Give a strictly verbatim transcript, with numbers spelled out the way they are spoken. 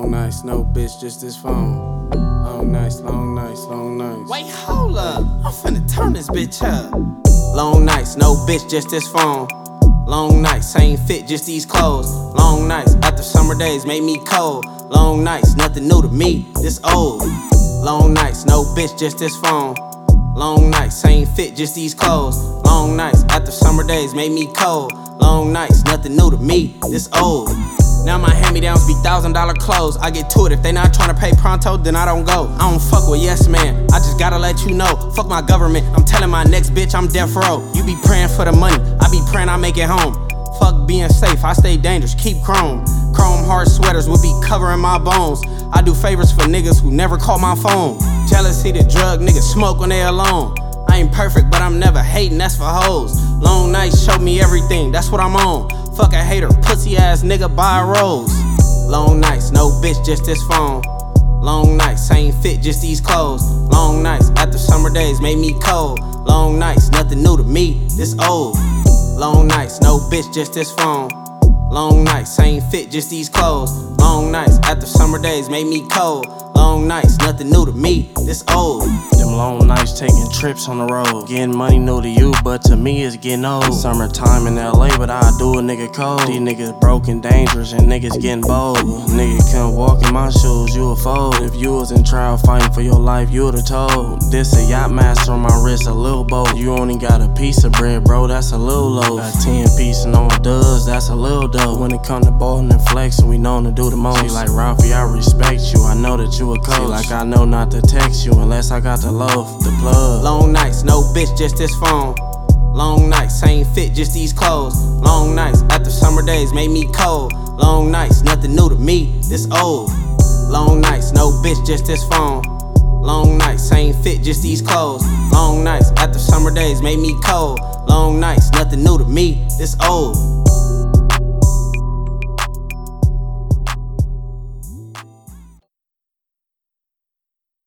Long nights, no bitch, just this phone. Long nights, long nights, long nights. Wait, hold up, I'm finna turn this bitch up. Long nights, no bitch, just this phone. Long nights, ain't fit, just these clothes. Long nights, after summer days made me cold. Long nights, nothing new to me, this old. Long nights, no bitch, just this phone. Long nights, ain't fit, just these clothes. Long nights, after summer days made me cold. Long nights, nothing new to me, this old. Now my hand-me-downs be thousand dollar clothes. I get to it, if they not tryna pay pronto, then I don't go. I don't fuck with yes man, I just gotta let you know. Fuck my government, I'm telling my next bitch I'm death row. You be praying for the money, I be praying I make it home. Fuck being safe, I stay dangerous, keep chrome. Chrome hard sweaters will be covering my bones. I do favors for niggas who never call my phone. Jealousy the drug niggas smoke when they alone. I ain't perfect, but I'm never hating, that's for hoes. Long nights show me everything, that's what I'm on. Fuck a hater, pussy ass nigga, buy a rose. Long nights, no bitch, just this phone. Long nights, ain't fit, just these clothes. Long nights, after summer days made me cold. Long nights, nothing new to me, this old. Long nights, no bitch, just this phone. Long nights, ain't fit, just these clothes. Long nights, after summer days made me cold. Long nights, nothing new to me, this old. Them long nights taking trips on the road. Getting money new to you, but to me it's getting old. Summertime in L A, but I do a nigga cold. These niggas broken, dangerous, and niggas getting bold. Nigga couldn't walk in my shoes, you a fold. If you was in trial fighting for your life, you would've told. This a yacht master on my wrist, a little boat. You only got a piece of bread, bro, that's a little loaf. A ten piece and all does, that's a little dope. When it come to ballin' and flexin', we known to do the most. She like, Ralphie, I respect you, I know that you a coach. She like, I know not to text you unless I got the loaf, the plug. Long nights, no bitch, just this phone. Long nights, ain't fit, just these clothes. Long nights, after summer days made me cold. Long nights, nothing new to me, this old. Long nights, no bitch, just this phone. Long nights, ain't fit, just these clothes. Long nights, after summer days made me cold. Long nights, nothing new to me, this old.